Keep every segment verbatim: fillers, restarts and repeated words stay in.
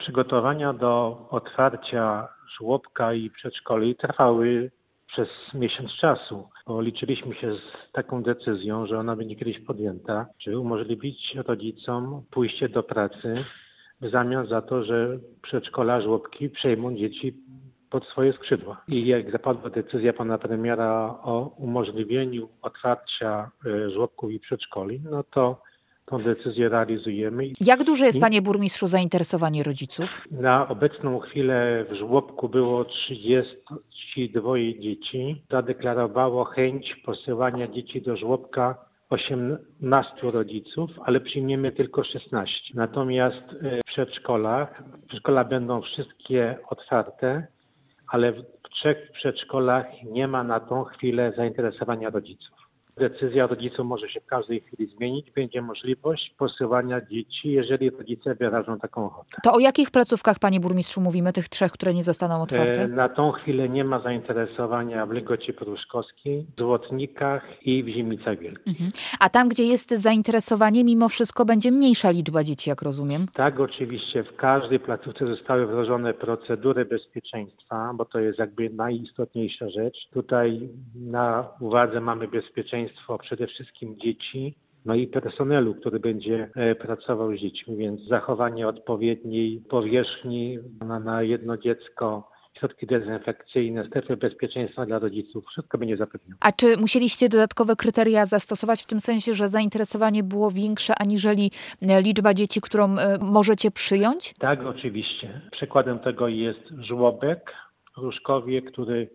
Przygotowania do otwarcia żłobka i przedszkoli trwały przez miesiąc czasu, bo liczyliśmy się z taką decyzją, że ona będzie kiedyś podjęta, żeby umożliwić rodzicom pójście do pracy w zamian za to, że przedszkola, żłobki przejmą dzieci pod swoje skrzydła. I jak zapadła decyzja pana premiera o umożliwieniu otwarcia żłobków i przedszkoli, no to tą decyzję realizujemy. Jak duże jest, I panie burmistrzu, zainteresowanie rodziców? na obecną chwilę w żłobku było trzydzieści dwa dzieci. Zadeklarowało chęć posyłania dzieci do żłobka osiemnastu rodziców, ale przyjmiemy tylko szesnaście. Natomiast w przedszkolach, przedszkola będą wszystkie otwarte, ale w trzech przedszkolach nie ma na tą chwilę zainteresowania rodziców. Decyzja rodziców może się w każdej chwili zmienić. Będzie możliwość posyłania dzieci, jeżeli rodzice wyrażą taką ochotę. To o jakich placówkach, panie burmistrzu, mówimy, tych trzech, które nie zostaną otwarte? Na tą chwilę nie ma zainteresowania w Legocie Pruszkowskiej, w Złotnikach i w Ziemicach Wielkich. Mhm. A tam, gdzie jest zainteresowanie, mimo wszystko będzie mniejsza liczba dzieci, jak rozumiem? Tak, oczywiście. W każdej placówce zostały wdrożone procedury bezpieczeństwa, bo to jest jakby najistotniejsza rzecz. Tutaj na uwadze mamy bezpieczeństwo przede wszystkim dzieci, no i personelu, który będzie pracował z dziećmi, więc zachowanie odpowiedniej powierzchni na, na jedno dziecko, środki dezynfekcyjne, strefy bezpieczeństwa dla rodziców, wszystko będzie zapewnione. A czy musieliście dodatkowe kryteria zastosować w tym sensie, że zainteresowanie było większe aniżeli liczba dzieci, którą możecie przyjąć? Tak, oczywiście. Przykładem tego jest żłobek w Pruszkowie, który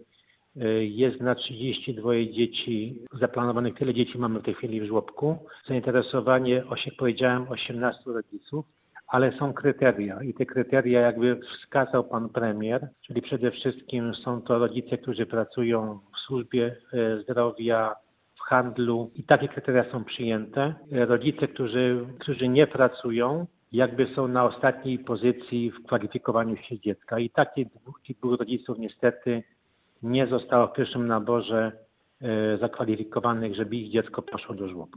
jest na trzydzieści dwa dzieci zaplanowanych. Tyle dzieci mamy w tej chwili w żłobku. Zainteresowanie, jak powiedziałem, osiemnastu rodziców, ale są kryteria i te kryteria jakby wskazał pan premier, czyli przede wszystkim są to rodzice, którzy pracują w służbie zdrowia, w handlu i takie kryteria są przyjęte. Rodzice, którzy, którzy nie pracują, jakby są na ostatniej pozycji w kwalifikowaniu się dziecka i takich dwóch, dwóch rodziców niestety nie zostało w pierwszym naborze zakwalifikowanych, żeby ich dziecko poszło do żłobka.